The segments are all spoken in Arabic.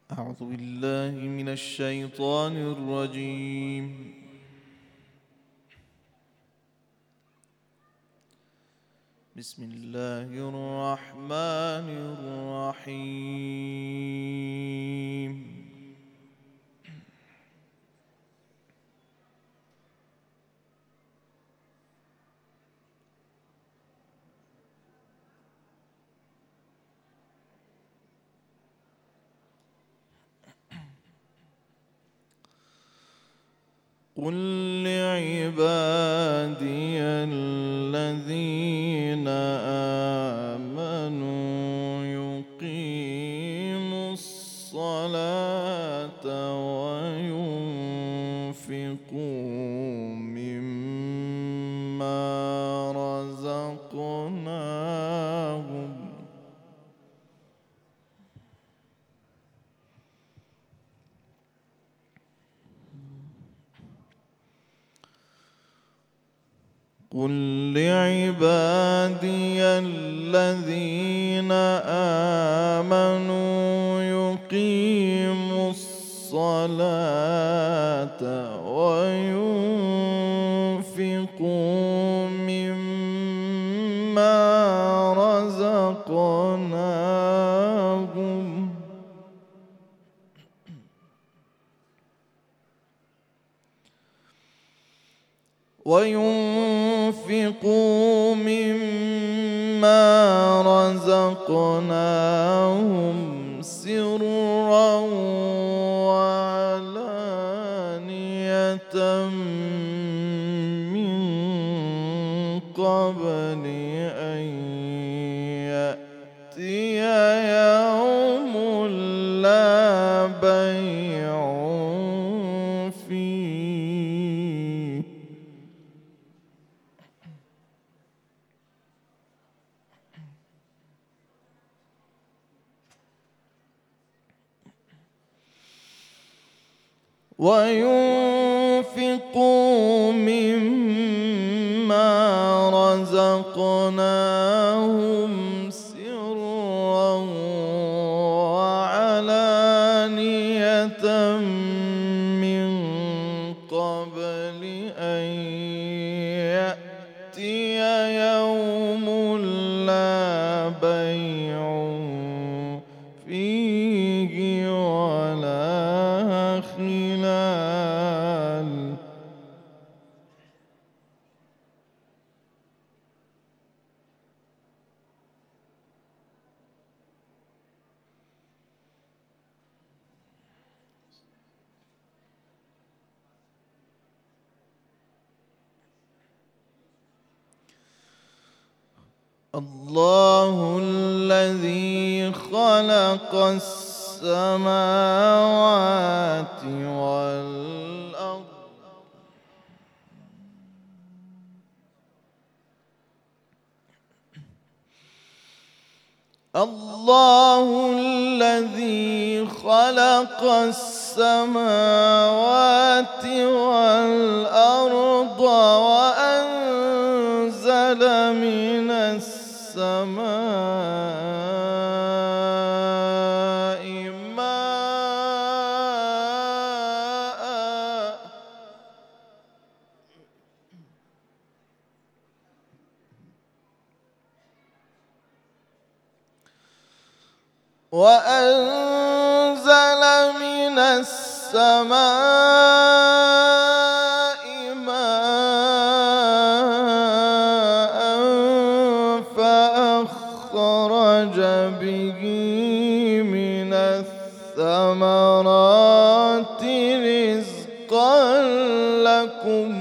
أعوذ بالله من الشيطان الرجيم. بسم الله الرحمن الرحيم. قل لعبادي الذين آمنوا يقيموا الصلاة وينفقوا مما رزقناهم قل لعبادي الذين آمنوا يقيموا الصلاة وينفقوا مما رزقناهم سرا وعلانية من قبل أن يأتي يوم لا بيع فيه وينفقوا مما رزقناهم سرا وعلانية من قبل أن يأتي يوم لا بيع فيه ولا خلال الله الذي خلق السماوات والأرض الله الذي خلق السماوات والأرض وأنزل من السماء ماء وأنزل من السماء ماء فأخرج به من الثمرات رزقا لكم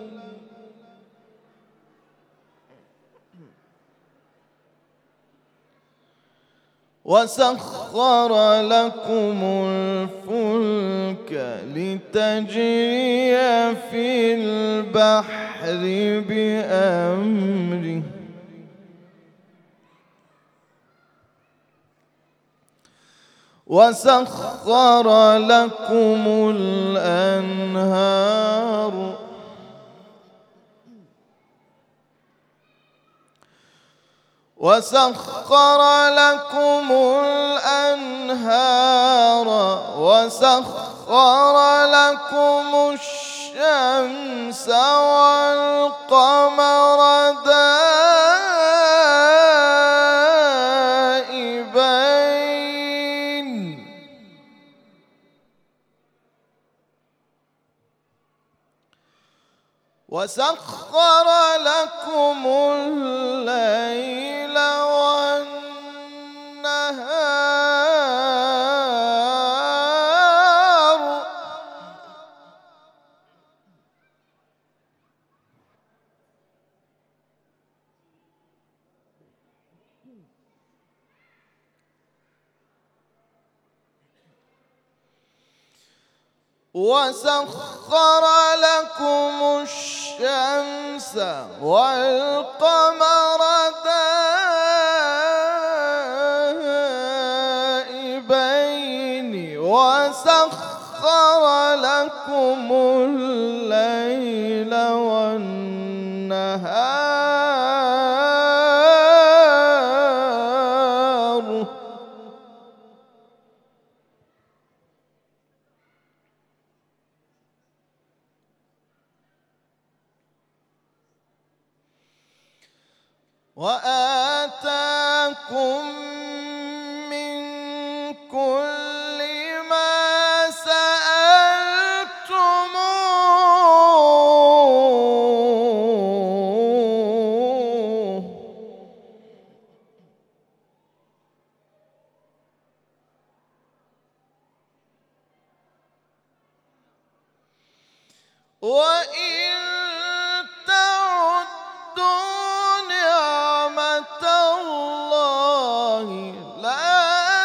وسخر لكم الفلك لتجري في البحر بأمره وسخر لكم الأنهار وسخر لكم الأنهار وسخر لكم الشمس والقمر دائبين وسخر لكم الليل والنهار وسخر لكم الشمس والقمر دائبين وسخر لكم الليل والنهار وآتاكم من كل ما سألتموه وإن تعدوا نعمة الله لا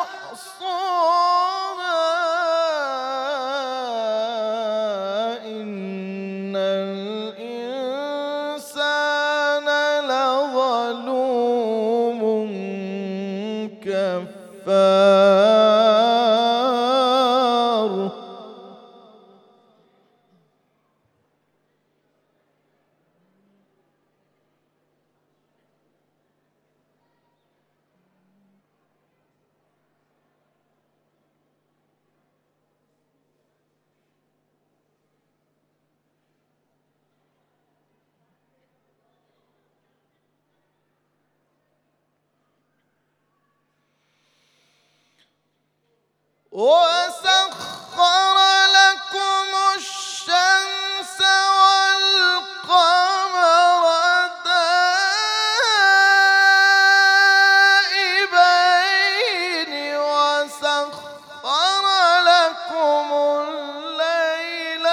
تحصوها إن الإنسان لظلوم كفار وسخر لكم الشمس والقمر دائبين وسخر لكم الليل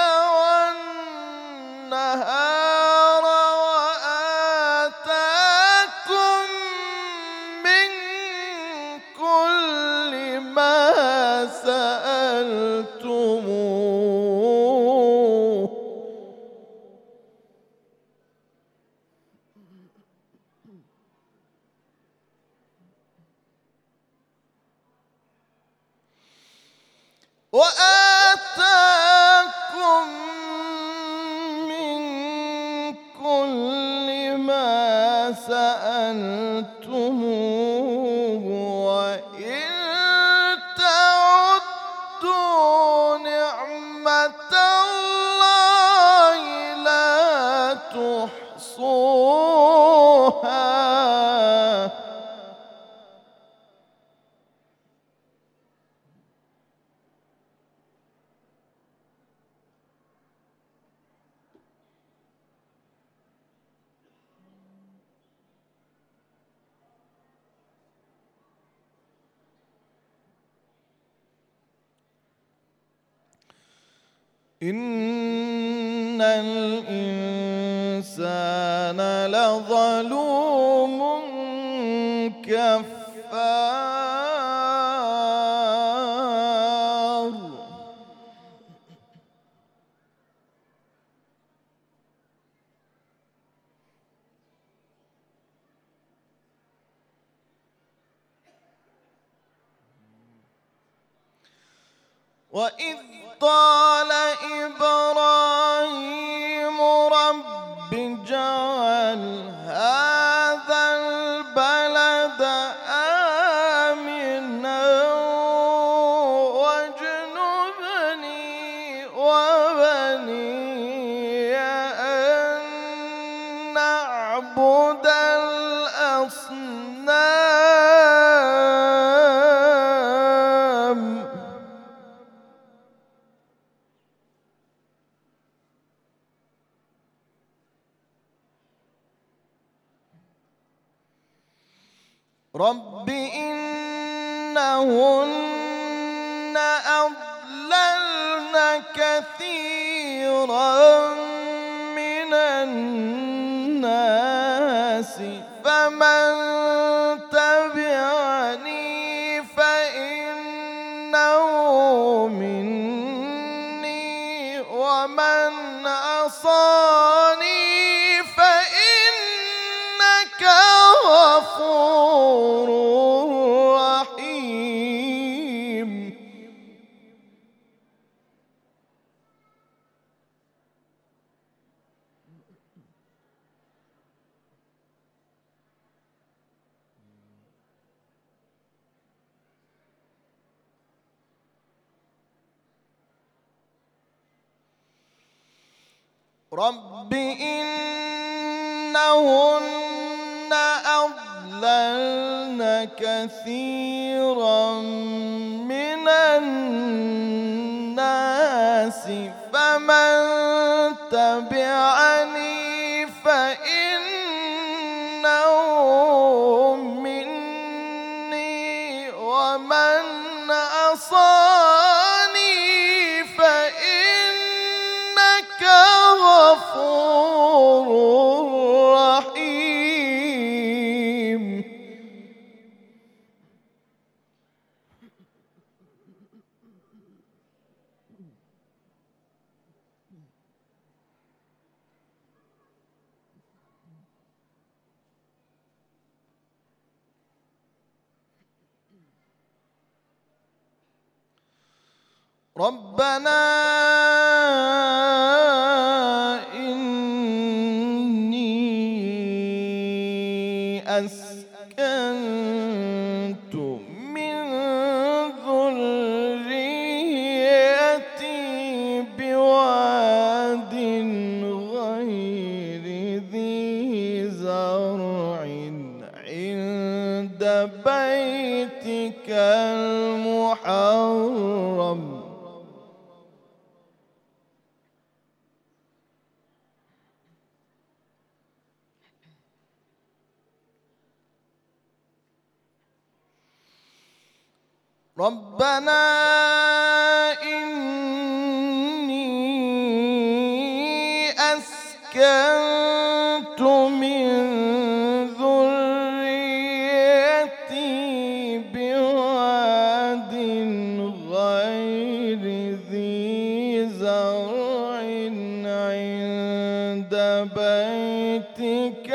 والنهار وآتاكم من كل ما سألتموه وآتاكم من كل ما سألتموه وإن تعدوا نعمة الله لا تحصوها إن الإنسان لظلوم كفار وإذ قال إبراهيم رب اجعل هذا البلد آمنا واجنبني رب إنهن أضللن كثيرا من الناس فمن تبعني فإنه مني ومن عصاني فإنك غفور رحيم. رب إنهن أضللن كثيرا من الناس فمن تبعني فإنه مني ومن عصاني فإنك غفور رحيم. ربنا إني أسكنت من ذريتي بواد غير ذي زرع عند بيتك المحرم ربنا إني أسكنت من ذريتي بواد غير ذي زرع عند بيتك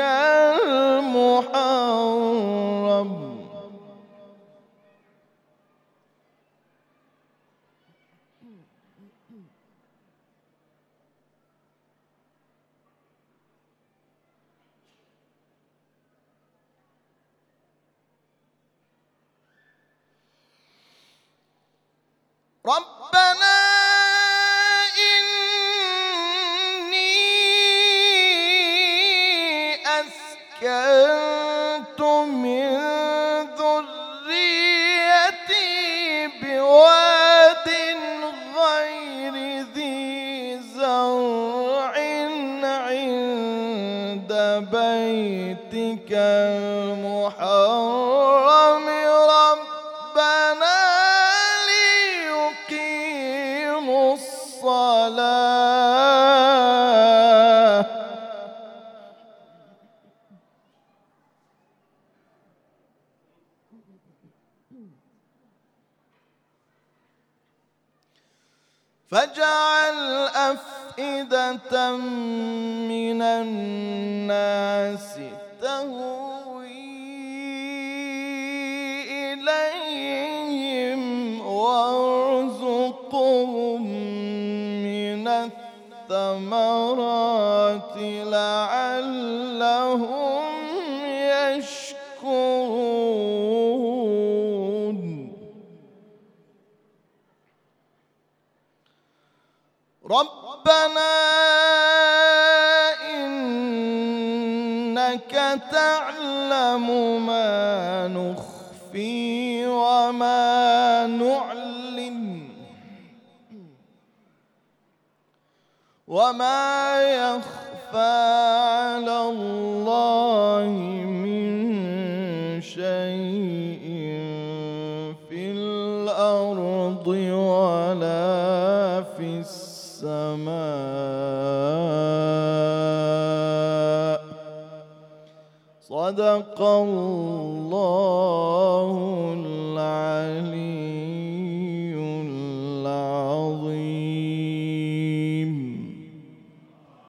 المحرم ربنا إني أسكنت من ذريتي بواد غير ذي زرع عند بيتك المحرم ربنا الصلاة فاجعل أفئدة من الناس تهوي إليهم وارزقهم من الثمرات لعلهم يشكرون ربنا إنك تعلم ما نخفي وما نعلن وما يخفى على الله من شيء في الأرض ولا في السماء. صدق الله العليم.